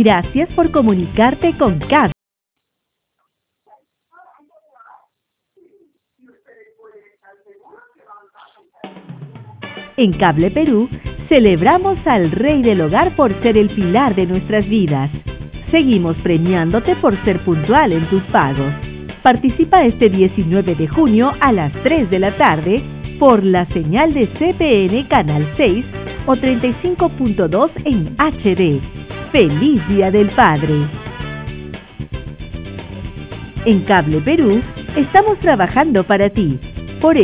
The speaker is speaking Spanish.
Gracias por comunicarte con Cable. En Cable Perú, celebramos al Rey del Hogar por ser el pilar de nuestras vidas. Seguimos premiándote por ser puntual en tus pagos. Participa este 19 de junio a las 3 de la tarde por la señal de CPN Canal 6 o 35.2 en HD. ¡Feliz Día del Padre! En Cable Perú, estamos trabajando para ti.